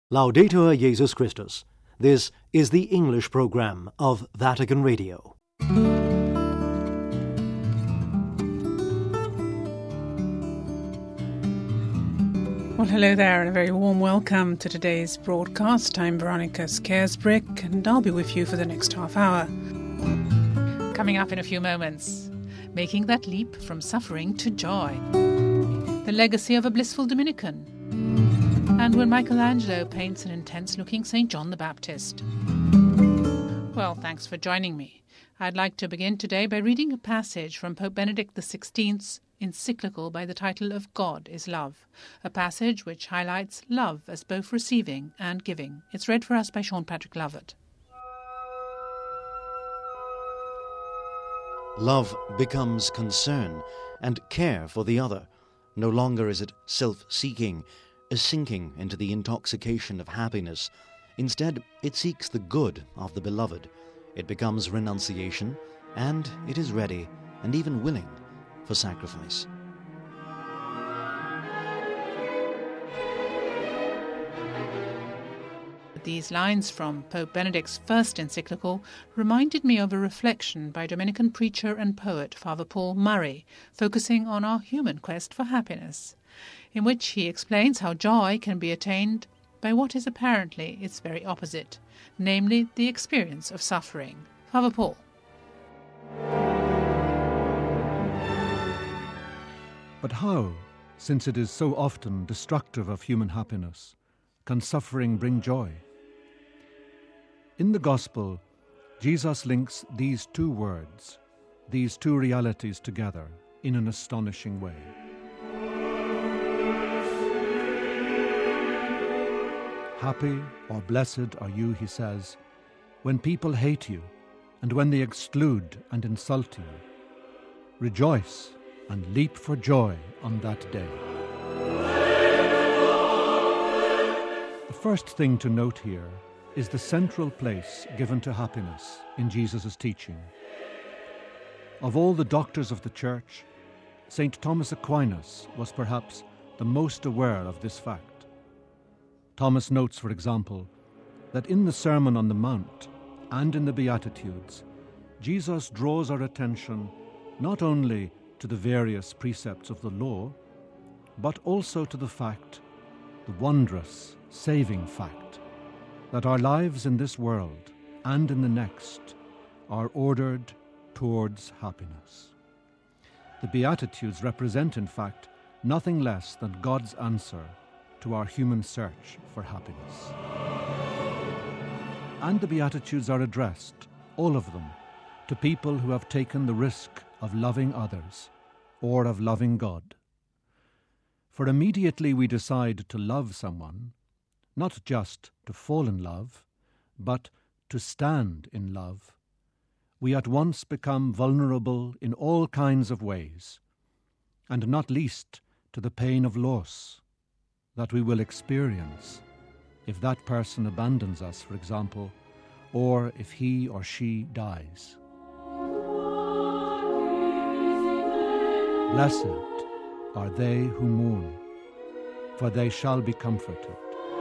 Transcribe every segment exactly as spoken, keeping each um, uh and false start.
Laudetur Jesus Christus. This is the English program of Vatican Radio. Well, hello there and a very warm welcome to today's broadcast. I'm Veronica Scaresbrick and I'll be with you for the next half hour. Coming up in a few moments, making that leap from suffering to joy. The legacy of a blissful Dominican. And when Michelangelo paints an intense-looking Saint John the Baptist. Well, thanks for joining me. I'd like to begin today by reading a passage from Pope Benedict the sixteenth's encyclical by the title of God is Love, a passage which highlights love as both receiving and giving. It's read for us by Sean Patrick Lovett. Love becomes concern and care for the other. No longer is it self-seeking, a sinking into the intoxication of happiness. Instead, it seeks the good of the beloved. It becomes renunciation, and it is ready and even willing for sacrifice. These lines from Pope Benedict's first encyclical reminded me of a reflection by Dominican preacher and poet Father Paul Murray, focusing on our human quest for happiness, in which he explains how joy can be attained by what is apparently its very opposite, namely the experience of suffering. Father Paul. But how, since it is so often destructive of human happiness, can suffering bring joy? In the Gospel, Jesus links these two words, these two realities together in an astonishing way. Happy or blessed are you, he says, when people hate you and when they exclude and insult you. Rejoice and leap for joy on that day. The first thing to note here is the central place given to happiness in Jesus' teaching. Of all the doctors of the Church, Saint Thomas Aquinas was perhaps the most aware of this fact. Thomas notes, for example, that in the Sermon on the Mount and in the Beatitudes, Jesus draws our attention not only to the various precepts of the law, but also to the fact, the wondrous, saving fact, that our lives in this world and in the next are ordered towards happiness. The Beatitudes represent, in fact, nothing less than God's answer to our human search for happiness. And the Beatitudes are addressed, all of them, to people who have taken the risk of loving others or of loving God. For immediately we decide to love someone, not just to fall in love, but to stand in love, we at once become vulnerable in all kinds of ways, and not least to the pain of loss that we will experience if that person abandons us, for example, or if he or she dies. Blessed are they who mourn, for they shall be comforted.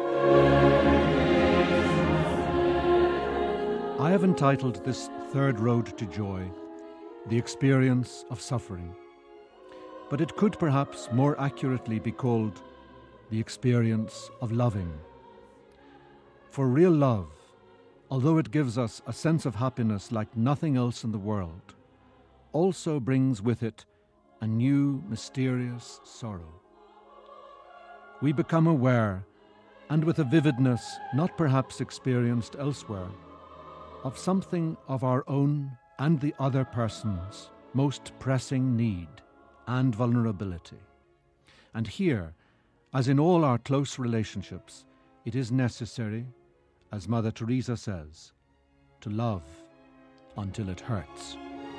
I have entitled this third road to joy, The Experience of Suffering, but it could perhaps more accurately be called the experience of loving. For real love, although it gives us a sense of happiness like nothing else in the world, also brings with it a new mysterious sorrow. We become aware, and with a vividness not perhaps experienced elsewhere, of something of our own and the other person's most pressing need and vulnerability. And here, as in all our close relationships, it is necessary, as Mother Teresa says, to love until it hurts.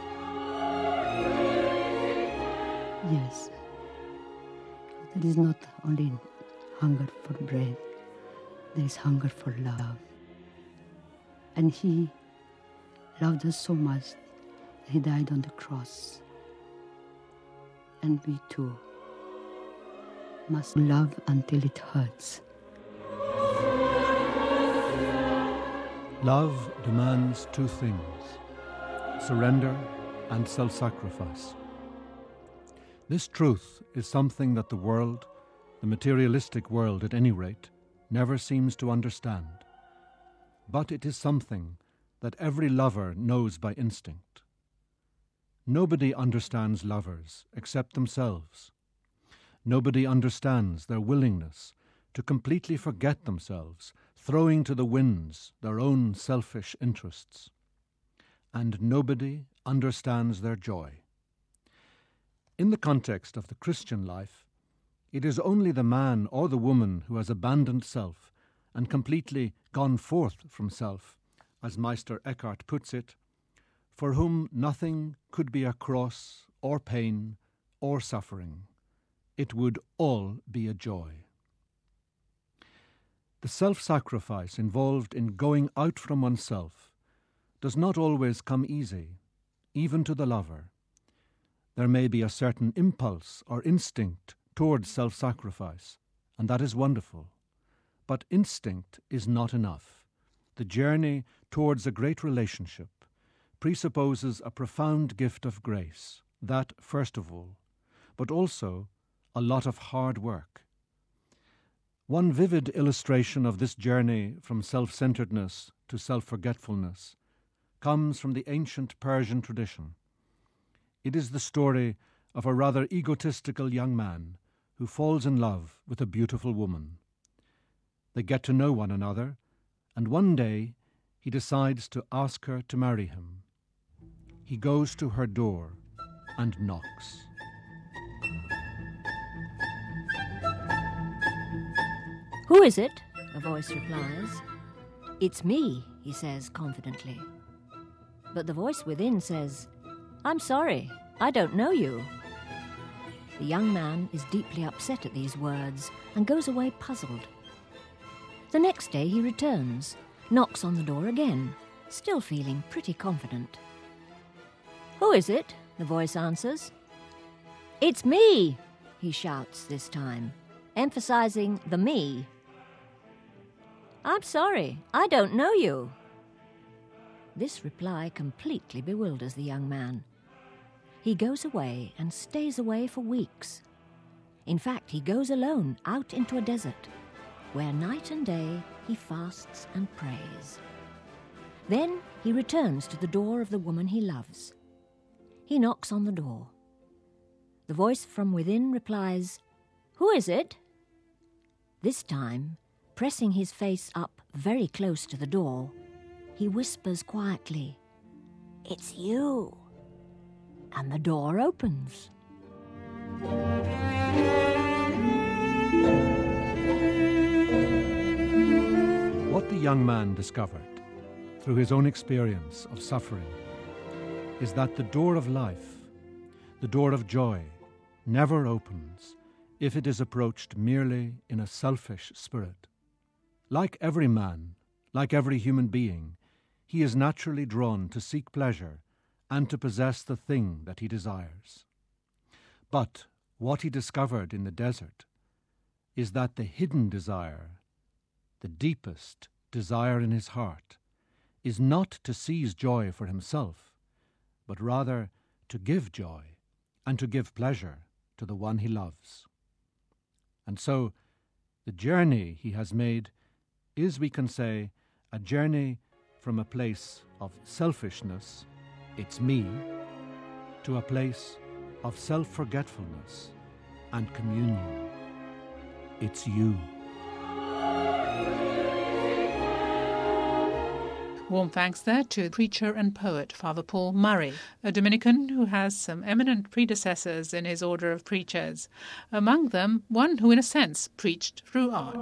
Yes, there is not only hunger for bread, there is hunger for love. And he loved us so much that he died on the cross. And we too must love until it hurts. Love demands two things: surrender and self-sacrifice. This truth is something that the world, the materialistic world at any rate, never seems to understand. But it is something that every lover knows by instinct. Nobody understands lovers except themselves. Nobody understands their willingness to completely forget themselves, throwing to the winds their own selfish interests. And nobody understands their joy. In the context of the Christian life, it is only the man or the woman who has abandoned self and completely gone forth from self, as Meister Eckhart puts it, for whom nothing could be a cross or pain or suffering. It would all be a joy. The self-sacrifice involved in going out from oneself does not always come easy, even to the lover. There may be a certain impulse or instinct towards self-sacrifice, and that is wonderful. But instinct is not enough. The journey towards a great relationship presupposes a profound gift of grace, that first of all, but also a lot of hard work. One vivid illustration of this journey from self-centeredness to self-forgetfulness comes from the ancient Persian tradition. It is the story of a rather egotistical young man who falls in love with a beautiful woman. They get to know one another, and one day he decides to ask her to marry him. He goes to her door and knocks. "Who is it?" a voice replies. "It's me," he says confidently. But the voice within says, "I'm sorry, I don't know you." The young man is deeply upset at these words and goes away puzzled. The next day he returns, knocks on the door again, still feeling pretty confident. "Who is it?" the voice answers. "It's me," he shouts this time, emphasizing the me. "I'm sorry, I don't know you." This reply completely bewilders the young man. He goes away and stays away for weeks. In fact, he goes alone out into a desert, where night and day he fasts and prays. Then he returns to the door of the woman he loves. He knocks on the door. The voice from within replies, "Who is it?" This time, pressing his face up very close to the door, he whispers quietly, "It's you." And the door opens. What the young man discovered through his own experience of suffering is that the door of life, the door of joy, never opens if it is approached merely in a selfish spirit. Like every man, like every human being, he is naturally drawn to seek pleasure and to possess the thing that he desires. But what he discovered in the desert is that the hidden desire, the deepest desire in his heart, is not to seize joy for himself, but rather to give joy and to give pleasure to the one he loves. And so the journey he has made is, we can say, a journey from a place of selfishness, it's me, to a place of self-forgetfulness and communion, it's you. Warm thanks there to preacher and poet Father Paul Murray, a Dominican who has some eminent predecessors in his order of preachers, among them one who in a sense preached through art.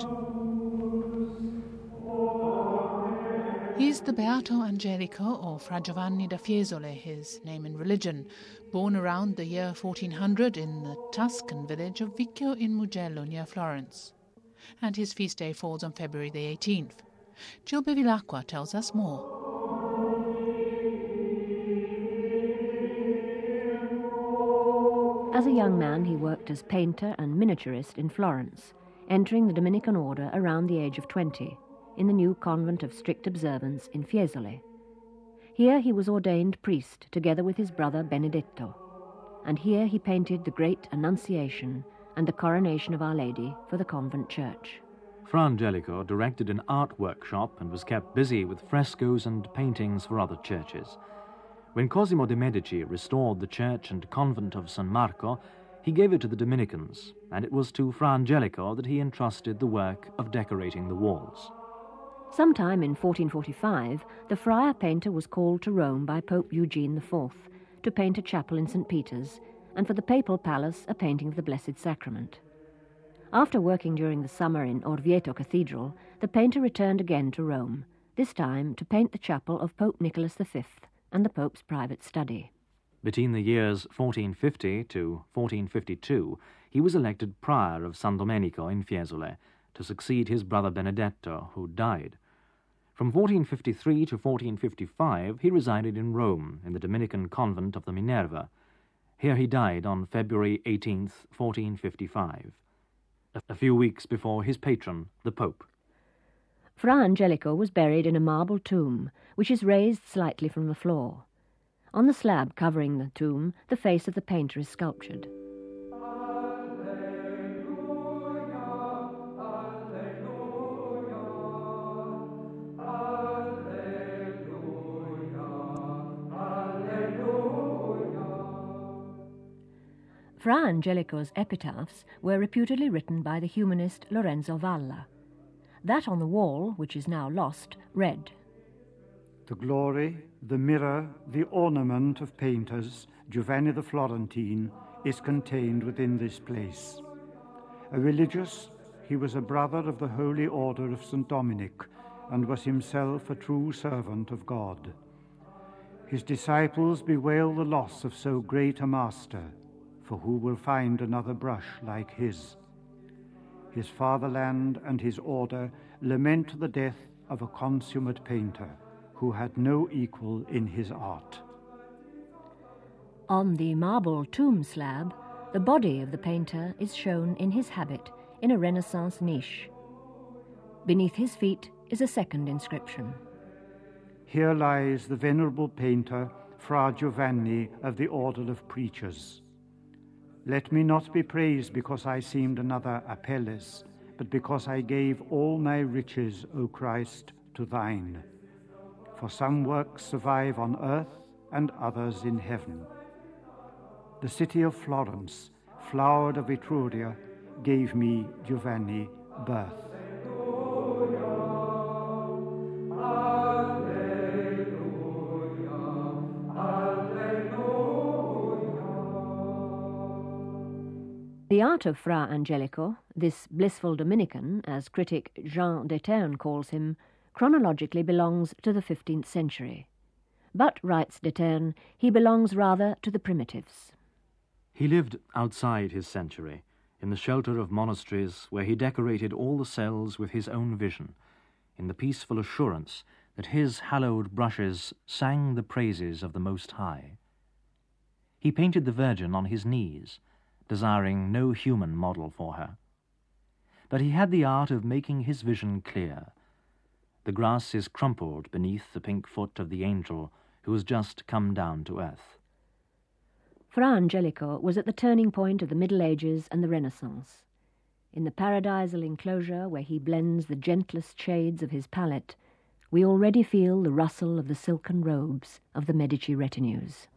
He's the Beato Angelico, or Fra Giovanni da Fiesole, his name in religion, born around the year fourteen hundred in the Tuscan village of Vicchio in Mugello near Florence. And his feast day falls on February the eighteenth. Jill Bevilacqua tells us more. As a young man, he worked as painter and miniaturist in Florence, entering the Dominican order around the age of twenty. in the new convent of strict observance in Fiesole. Here he was ordained priest together with his brother Benedetto, and here he painted the great Annunciation and the Coronation of Our Lady for the convent church. Fra Angelico directed an art workshop and was kept busy with frescoes and paintings for other churches. When Cosimo de' Medici restored the church and convent of San Marco, he gave it to the Dominicans, and it was to Fra Angelico that he entrusted the work of decorating the walls. Sometime in fourteen forty-five, the friar painter was called to Rome by Pope Eugene the Fourth to paint a chapel in Saint Peter's, and for the papal palace a painting of the Blessed Sacrament. After working during the summer in Orvieto Cathedral, the painter returned again to Rome, this time to paint the chapel of Pope Nicholas the Fifth and the Pope's private study. Between the years fourteen fifty to fourteen fifty-two, he was elected prior of San Domenico in Fiesole to succeed his brother Benedetto, who died. From fourteen fifty-three to fourteen fifty-five, he resided in Rome in the Dominican convent of the Minerva. Here he died on February eighteenth, fourteen fifty-five. A few weeks before his patron, the Pope. Fra Angelico was buried in a marble tomb, which is raised slightly from the floor. On the slab covering the tomb, the face of the painter is sculptured. Fra Angelico's epitaphs were reputedly written by the humanist Lorenzo Valla. That on the wall, which is now lost, read, "The glory, the mirror, the ornament of painters, Giovanni the Florentine, is contained within this place. A religious, he was a brother of the Holy Order of Saint Dominic, and was himself a true servant of God. His disciples bewail the loss of so great a master, for who will find another brush like his? His fatherland and his order lament the death of a consummate painter who had no equal in his art." On the marble tomb slab, the body of the painter is shown in his habit in a Renaissance niche. Beneath his feet is a second inscription. "Here lies the venerable painter, Fra Giovanni of the Order of Preachers. Let me not be praised because I seemed another Apelles, but because I gave all my riches, O Christ, to thine. For some works survive on earth and others in heaven. The city of Florence, flowered of Etruria, gave me, Giovanni, birth." The art of Fra Angelico, this blissful Dominican, as critic Jean Detern calls him, chronologically belongs to the fifteenth century. But, writes Detern, he belongs rather to the primitives. He lived outside his century, in the shelter of monasteries where he decorated all the cells with his own vision, in the peaceful assurance that his hallowed brushes sang the praises of the Most High. He painted the Virgin on his knees, desiring no human model for her. But he had the art of making his vision clear. The grass is crumpled beneath the pink foot of the angel who has just come down to earth. Fra Angelico was at the turning point of the Middle Ages and the Renaissance. In the paradisal enclosure where he blends the gentlest shades of his palette, we already feel the rustle of the silken robes of the Medici retinues.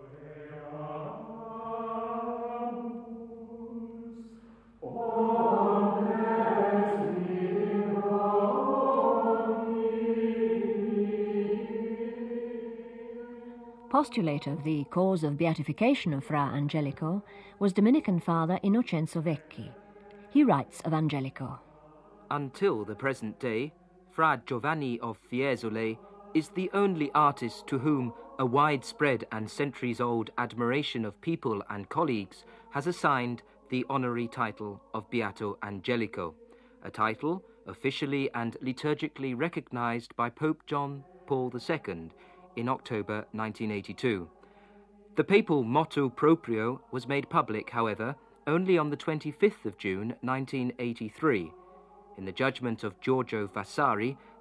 Postulator of the cause of beatification of Fra Angelico was Dominican Father Innocenzo Vecchi. He writes of Angelico, "Until the present day, Fra Giovanni of Fiesole is the only artist to whom a widespread and centuries-old admiration of people and colleagues has assigned the honorary title of Beato Angelico, a title officially and liturgically recognized by Pope John Paul the Second in October nineteen eighty-two. The papal motto proprio was made public, however, only on the twenty-fifth of June nineteen eighty-three. In the judgment of Giorgio Vasari,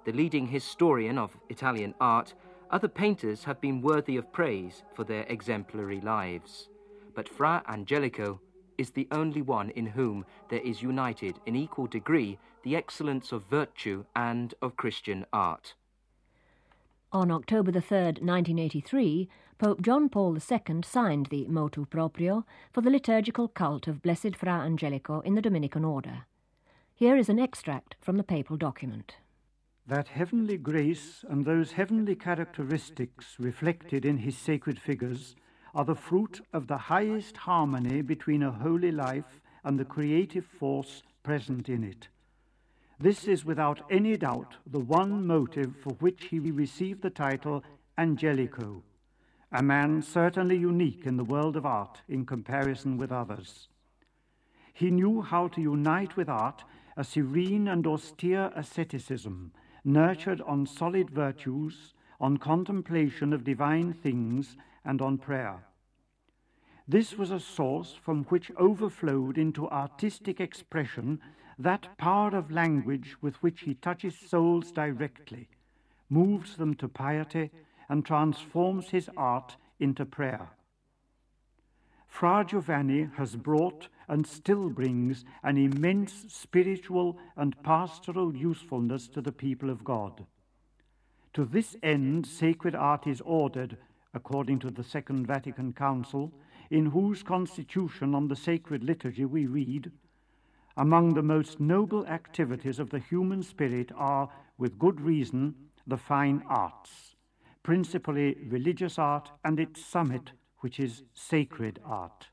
the leading historian of Italian art, other painters have been worthy of praise for their exemplary lives. But Fra Angelico is the only one in whom there is united in equal degree the excellence of virtue and of Christian art. On October the third, nineteen eighty-three, Pope John Paul the Second signed the motu proprio for the liturgical cult of Blessed Fra Angelico in the Dominican order. Here is an extract from the papal document. That heavenly grace and those heavenly characteristics reflected in his sacred figures are the fruit of the highest harmony between a holy life and the creative force present in it. This is without any doubt the one motive for which he received the title Angelico, a man certainly unique in the world of art in comparison with others. He knew how to unite with art a serene and austere asceticism, nurtured on solid virtues, on contemplation of divine things, and on prayer. This was a source from which overflowed into artistic expression that power of language with which he touches souls directly, moves them to piety, and transforms his art into prayer. Fra Giovanni has brought and still brings an immense spiritual and pastoral usefulness to the people of God. To this end, sacred art is ordered, according to the Second Vatican Council, in whose constitution on the sacred liturgy we read, "Among the most noble activities of the human spirit are, with good reason, the fine arts, principally religious art and its summit, which is sacred art."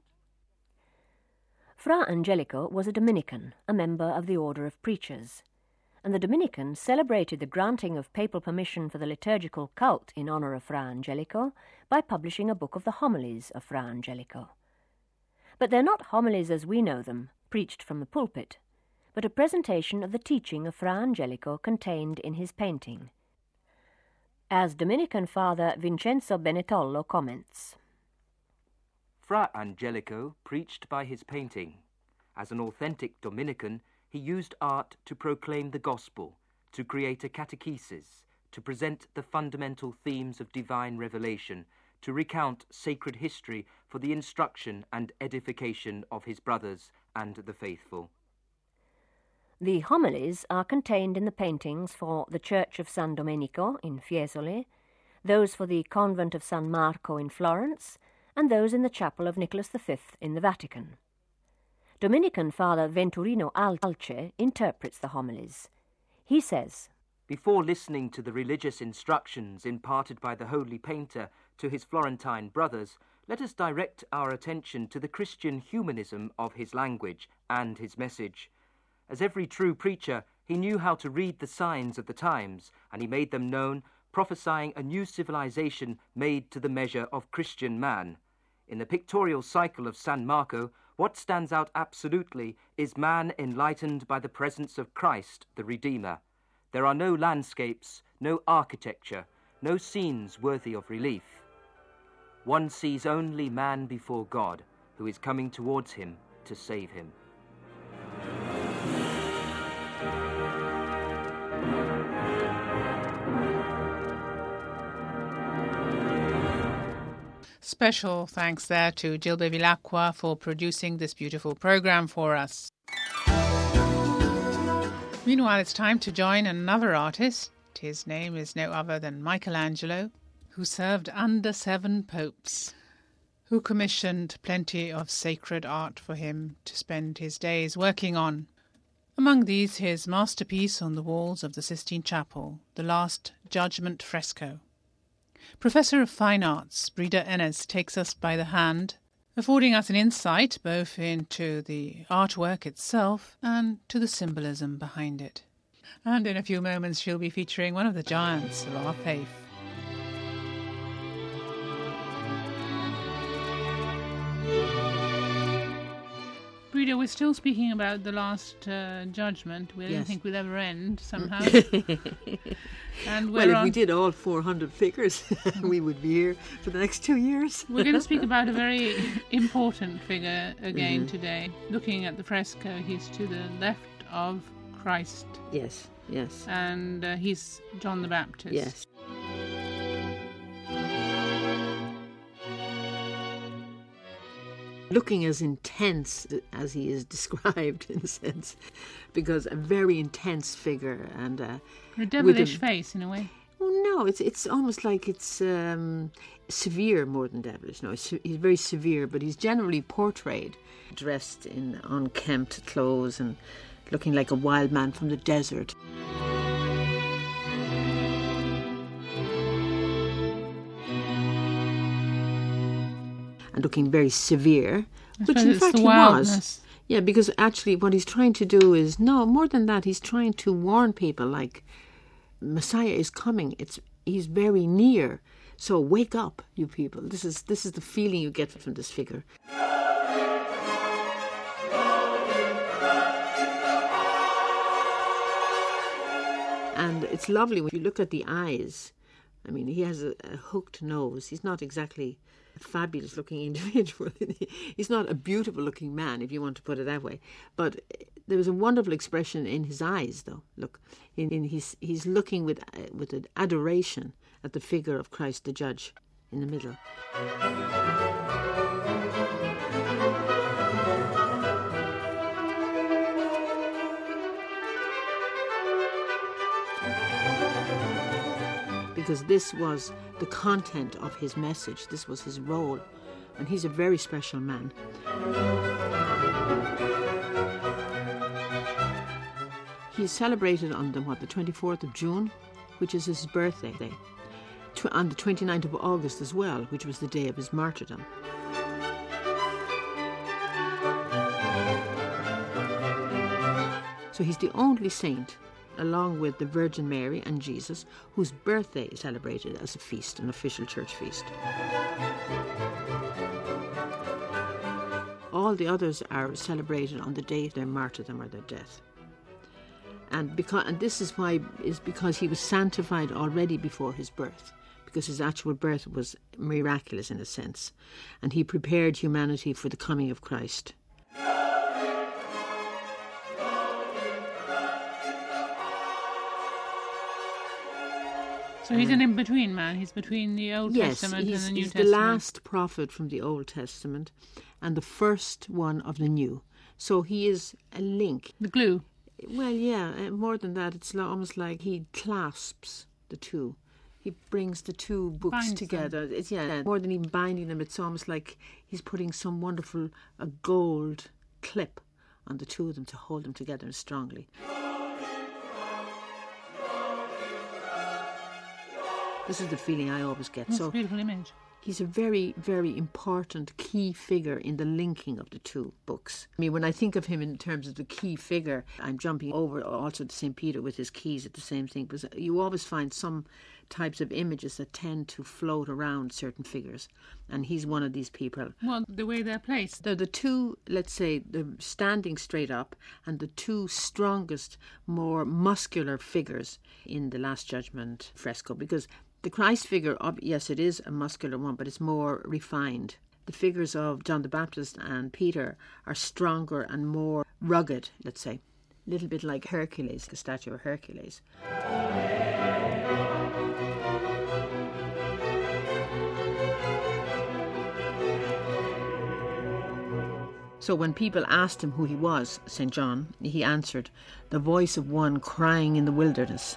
Fra Angelico was a Dominican, a member of the Order of Preachers, and the Dominicans celebrated the granting of papal permission for the liturgical cult in honour of Fra Angelico by publishing a book of the homilies of Fra Angelico. But they're not homilies as we know them, preached from the pulpit, but a presentation of the teaching of Fra Angelico contained in his painting. As Dominican Father Vincenzo Benetollo comments, Fra Angelico preached by his painting. As an authentic Dominican, he used art to proclaim the gospel, to create a catechesis, to present the fundamental themes of divine revelation, to recount sacred history for the instruction and edification of his brothers and the faithful. The homilies are contained in the paintings for the Church of San Domenico in Fiesole, those for the Convent of San Marco in Florence, and those in the Chapel of Nicholas the Fifth in the Vatican. Dominican Father Venturino Alce interprets the homilies. He says, "Before listening to the religious instructions imparted by the holy painter to his Florentine brothers, let us direct our attention to the Christian humanism of his language and his message. As every true preacher, he knew how to read the signs of the times, and he made them known, prophesying a new civilization made to the measure of Christian man. In the pictorial cycle of San Marco, what stands out absolutely is man enlightened by the presence of Christ, the Redeemer. There are no landscapes, no architecture, no scenes worthy of relief. One sees only man before God, who is coming towards him to save him." Special thanks there to Jill Bevilacqua for producing this beautiful programme for us. Meanwhile, it's time to join another artist. His name is no other than Michelangelo, who served under seven popes, who commissioned plenty of sacred art for him to spend his days working on. Among these, his masterpiece on the walls of the Sistine Chapel, the Last Judgment fresco. Professor of Fine Arts, Breda Ennis, takes us by the hand, affording us an insight both into the artwork itself and to the symbolism behind it. And in a few moments she'll be featuring one of the giants of our faith. Breda, we're still speaking about the Last uh, Judgment. We yes. didn't think we'd ever end, somehow. And well, if on... we did all four hundred figures, we would be here for the next two years. We're going to speak about a very important figure again mm-hmm. today. Looking at the fresco, he's to the left of Christ. Yes, yes. And uh, he's John the Baptist. Yes. Looking as intense as he is described, in a sense, because a very intense figure and uh, a devilish a, face, in a way. Oh no, it's it's almost like it's um, severe more than devilish. No, it's, he's very severe, but he's generally portrayed dressed in unkempt clothes and looking like a wild man from the desert. And looking very severe, which in fact he was. Yeah, because actually what he's trying to do is, no, more than that, he's trying to warn people, like, Messiah is coming. It's he's very near. So wake up, you people. This is this is the feeling you get from this figure. And it's lovely when you look at the eyes. I mean, he has a, a hooked nose. He's not exactly a fabulous looking individual. He's not a beautiful looking man, if you want to put it that way. But there was a wonderful expression in his eyes, though. Look, in, in his, he's looking with uh, with an adoration at the figure of Christ the Judge in the middle. Because this was the content of his message. This was his role. And he's a very special man. He's celebrated on the, what, the twenty-fourth of June, which is his birthday. Tw- on the twenty-ninth of August as well, which was the day of his martyrdom. So he's the only saint, along with the Virgin Mary and Jesus, whose birthday is celebrated as a feast, an official church feast. All the others are celebrated on the day of their martyrdom or their death. And because and this is why is because he was sanctified already before his birth, because his actual birth was miraculous in a sense, and he prepared humanity for the coming of Christ. So he's an in-between man. He's between the Old yes, Testament and the New he's Testament. He's the last prophet from the Old Testament and the first one of the New. So he is a link. The glue. Well, yeah, more than that, it's almost like he clasps the two. He brings the two books Binds together. them. It's yeah, more than even binding them, it's almost like he's putting some wonderful a gold clip on the two of them to hold them together strongly. This is the feeling I always get. That's so a beautiful image. He's a very, very important key figure in the linking of the two books. I mean, when I think of him in terms of the key figure, I'm jumping over also to Saint Peter with his keys at the same thing, because you always find some types of images that tend to float around certain figures, and he's one of these people. Well, the way they're placed. They're the two, let's say, they're standing straight up, and the two strongest, more muscular figures in the Last Judgment fresco, because the Christ figure, yes, it is a muscular one, but it's more refined. The figures of John the Baptist and Peter are stronger and more rugged, let's say. A little bit like Hercules, the statue of Hercules. So when people asked him who he was, Saint John, he answered, "The voice of one crying in the wilderness."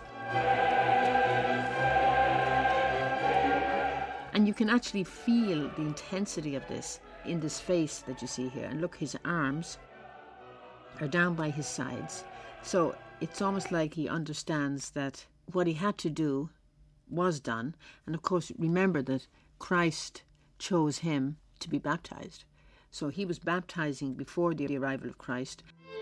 And you can actually feel the intensity of this in this face that you see here. And look, his arms are down by his sides. So it's almost like he understands that what he had to do was done. And of course, remember that Christ chose him to be baptized. So he was baptizing before the arrival of Christ.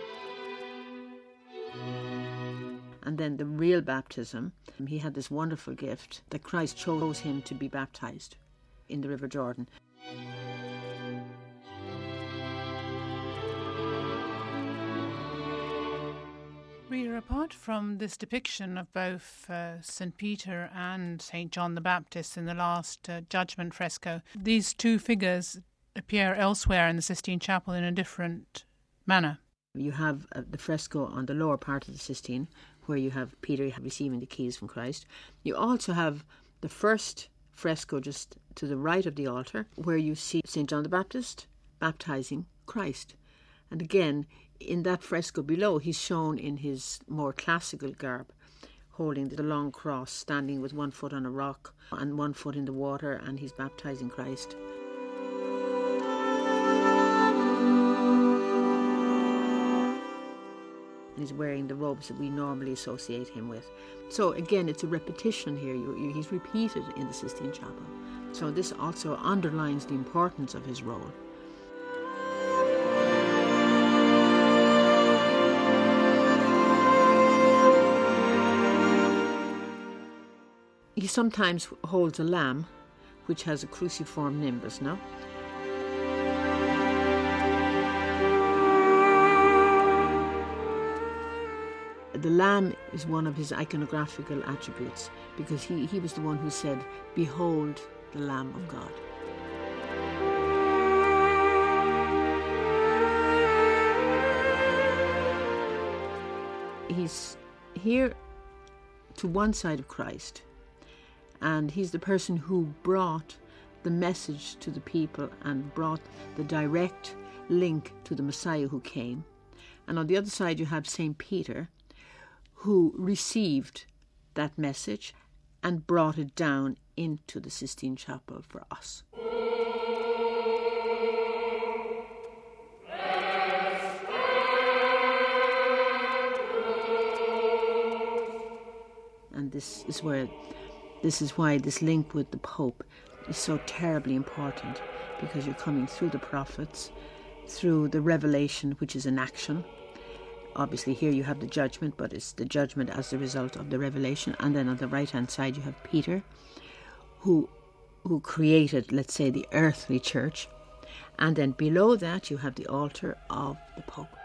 And then the real baptism, he had this wonderful gift that Christ chose him to be baptized in the River Jordan. Rita, apart from this depiction of both uh, Saint Peter and Saint John the Baptist in the Last uh, Judgment fresco, these two figures appear elsewhere in the Sistine Chapel in a different manner. You have uh, the fresco on the lower part of the Sistine, where you have Peter receiving the keys from Christ. You also have the first fresco just to the right of the altar, where you see Saint John the Baptist baptizing Christ. And again, in that fresco below, he's shown in his more classical garb, holding the long cross, standing with one foot on a rock and one foot in the water, and he's baptizing Christ. And he's wearing the robes that we normally associate him with. So again, it's a repetition here. You, you, he's repeated in the Sistine Chapel. So this also underlines the importance of his role. He sometimes holds a lamb, which has a cruciform nimbus, no? The lamb is one of his iconographical attributes, because he, he was the one who said, "Behold the Lamb of God." He's here to one side of Christ, and he's the person who brought the message to the people and brought the direct link to the Messiah who came. And on the other side you have Saint Peter, who received that message and brought it down into the Sistine Chapel for us. And this is where, this is why this link with the Pope is so terribly important, because you're coming through the prophets, through the revelation, which is an action. Obviously here you have the judgment, but it's the judgment as the result of the revelation. And then on the right-hand side you have Peter, who who created, let's say, the earthly church. And then below that you have the altar of the Pope.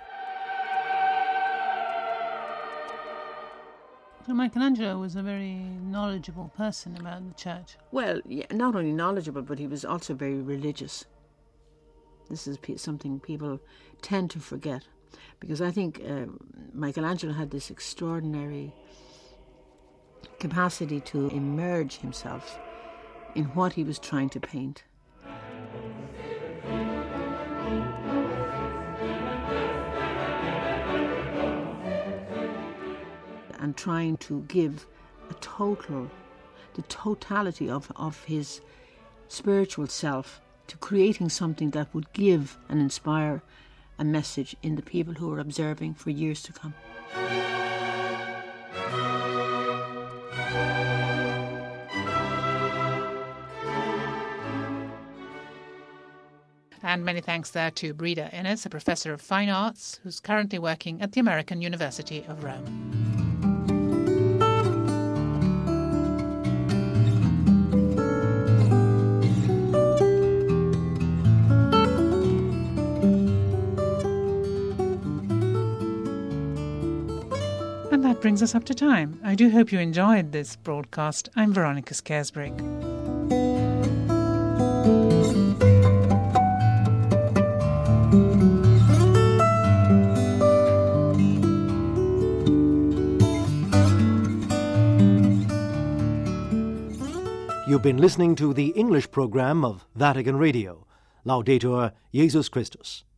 So Michelangelo was a very knowledgeable person about the church. Well, yeah, not only knowledgeable, but he was also very religious. This is something people tend to forget. Because I think uh, Michelangelo had this extraordinary capacity to immerse himself in what he was trying to paint. And trying to give a total, the totality of, of his spiritual self to creating something that would give and inspire a message in the people who are observing for years to come. And many thanks there to Breda Innes, a professor of fine arts who's currently working at the American University of Rome. And that brings us up to time. I do hope you enjoyed this broadcast. I'm Veronica Scaresbrick. You've been listening to the English program of Vatican Radio. Laudetur Jesus Christus.